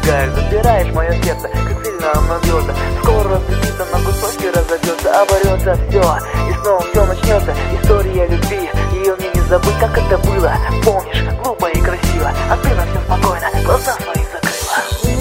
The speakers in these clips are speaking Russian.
убегаешь, забираешь мое сердце, как сильно оно бьется. Скоро разлетится, на кусочки разобьется, оборется все, и снова все начнется. История любви, ее мне не забыть, как это было. Помнишь, глупо и красиво, а ты на все спокойно глаза свои закрыла.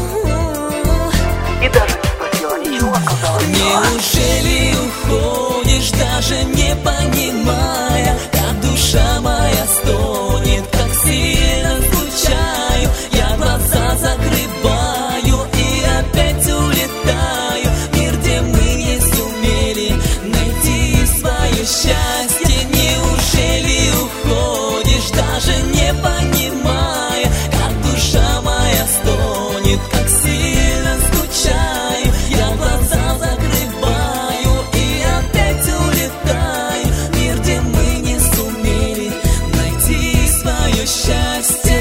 И даже не спросила, ничего сказала. Неужели уходишь, даже не понимая, как душа моя стонет, как сильно скучаю? Я глаза закрываю и опять улетаю в мир, где мы не сумели найти свое счастье. Неужели уходишь, даже не понимая, как душа моя стонет, как сильно скучаю? Я глаза закрываю и опять улетаю в мир, где мы не сумели найти свое счастье.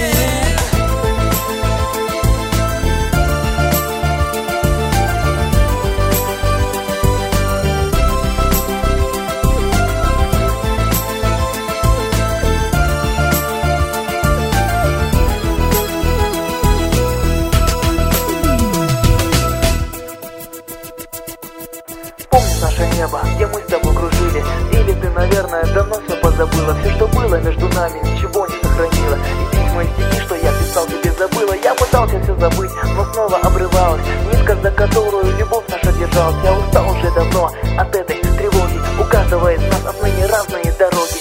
Помнишь наше небо, где мы с тобой кружили? Или ты, наверное, давно все позабыла? Все, что было между нами, ничего не сохранила. И письма и стихи, что я писал, тебе забыла. Я пытался все забыть, но снова обрывалась нитка, за которую любовь наша держалась. Я устал уже давно от этой тревоги. У каждого из нас отныне разные дороги.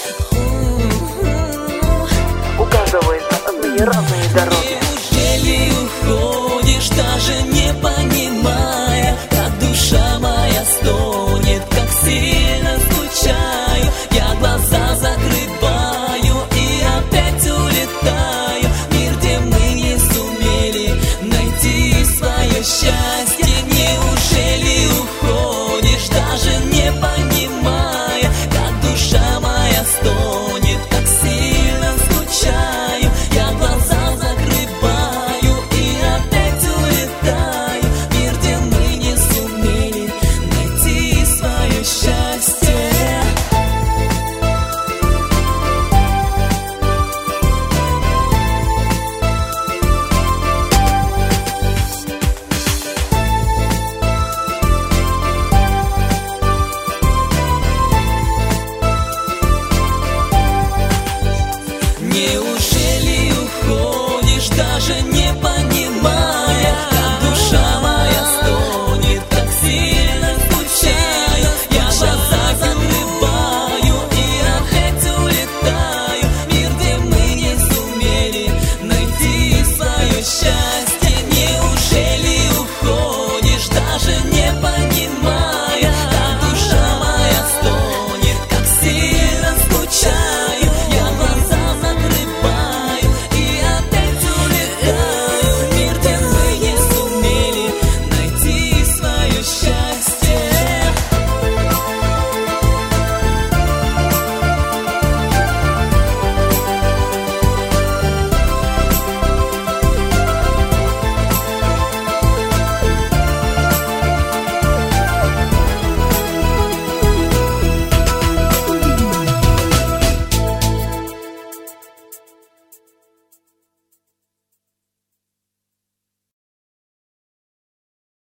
У каждого из нас отныне разные дороги. Неужели уходишь, даже не понимая, как душа моя стонет, как сильно скучаю? Я глаза закрываю и опять улетаю в мир, где мы не сумели найти свое счастье. Неужели уходишь, даже не понимая, как душа моя стонет, как сильно скучаю? Я глаза закрываю и опять улетаю в мир, где мы не сумели найти свое счастье. Неужели уходишь, даже не понимая,